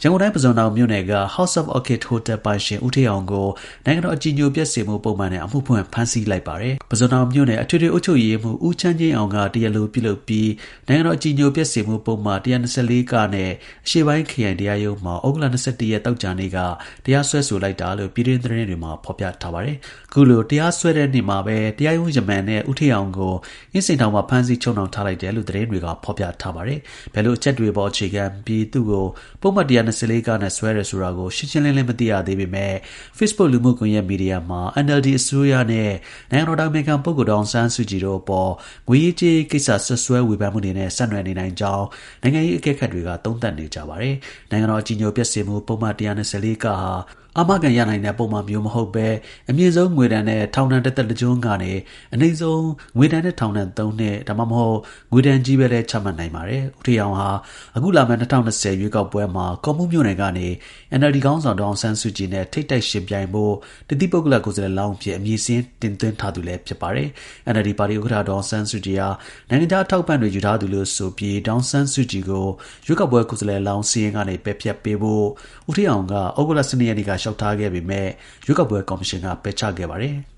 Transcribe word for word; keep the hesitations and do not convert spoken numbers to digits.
န်ကုန်တိုင်းပုဇွန်တောင်မြို့နယ်က House of Orchid Hotel ပိုင်ရှင်ဦးဌေးအောင်ကိုနိုင်ငံတော်အကြည်ညိုပျက်စေမှုပုံမှန်နဲ့အမှုဖွင့်ဖမ်းဆီးလိုက်ပါတယ်။ပုဇွန်တောင်မြို့နယ်အထွေထွေအုပ်ချုပ်ရေးမှူးဦးချမ်းချင်းအောင်ကတရားလိုပြုလုပ်ပြီးနိုင်ငံတော်အကြည်ညိုပျက်စေမှုပုံမှန်one twenty-fourကနဲ့အရှေ့ပိုင်းခရိုင်တရားရုံးမှာဩဂုတ်လtwenty-oneရက်တောက်ကြနေ့ကတရားစွဲဆိုလိုက်တာလို့ပြည်တွင်းသတင်းတွေမှာဖော်ပြထားပါတယ်။အခုလိုတရားစွဲတဲ့နေ့မှာပဲတရားရုံးရမန်နဲ့ဦးဌေးအောင်ကိုအင်းစိန်ထောင်မှာဖမ်းဆီးချုပ်နှောင်ထားလိုက်တယ်လို့သတင်းတွေကဖော်ပြထားပါတယ်။ဘယ်လိုအချက်တွေပေါ်အခြေခံပြီးသူ့ကိုပုံမှန်one twenty-fourကနဲ့ဆွဲရဲဆိုတာကိုရှင်းရှင်းလင်းလင်းမသိရသေးပေမဲ့ Facebook လူမှုကွန်ရက်မီဒီယာမှာ N L D အစိုးရနဲ့နိုင်ငံတော်တိုင်ပင်ခံပုဂ္ဂိုလ်ဒေါ်အောင်ဆန်းစုကြည်တို့အပေါ်ငွေရေးကြေးရေးကိစ္စဆွဆွဲဝေဖန်မှုတွေနဲ့ဆက်နွယ်နေနိုင်ကြောင်းနိုင်ငံရေးအကဲခတ်တွေကသုံးသပ်နေကြပါတယ်။နိုင်ငံတော်အကြည်ညိုပျက်စေမှုပုံမှန်one twenty-fourကဟာအာမခံရနိုင်တဲ့ပုံမှန်မျိုးမဟုတ်ပဲအမြင့်ဆုံးငွေဒဏ်နဲ့ထောင်ဒဏ်တစ်သက်တစ်ကျွန်းကနေအနည်းဆုံးငွေဒဏ်နဲ့ထောင်ဒဏ်threeနှစ်ဒါမှမဟုတ်ငွေဒဏ်ကြီးပဲလဲချမှတ်နိုင်ပါတယ်။ဦးဌေးအောင်ဟာအခုလာမယ့်twenty twentyရွေးကောက်ပွဲမှာကော်မှုမြို့နယ်ကနေ N L D ခေါင်းဆောင်ဒေါ်အောင်ဆန်းစုကြည်နဲ့ထိပ်တိုက်ရှင်ပြိုင်ဖို့တတိပုဂ္ဂလကိုယ်စားလှယ်လောင်းအဖြစ်အမည်စင်းတင်သွင်းထားသူလည်းဖြစ်ပါတယ်။ N L D ပါတီဥက္ကဋ္ဌဒေါ်အောင်ဆန်းစုကြည်ဟာနိုင်ငံခြားအထောက်အပံ့တွေယူထားသူလို့ဆိုပြီးဒေါ်အောင်ဆန်းစုကြည်ကိုရွေးကောက်ပွဲကိုယ်စားလှယ်လောင်းစီရင်ကနေပယ်ဖျက်ပေးဖို့ဦးဌေးအောင်ကဩဂုတ်လtwelveရက်နေ့ကလျှောက်ထားခဲ့ပေမဲ့ရွေးကောက်ပွဲကော်မရှင်ကပယ်ချခဲ့ပါတယ်။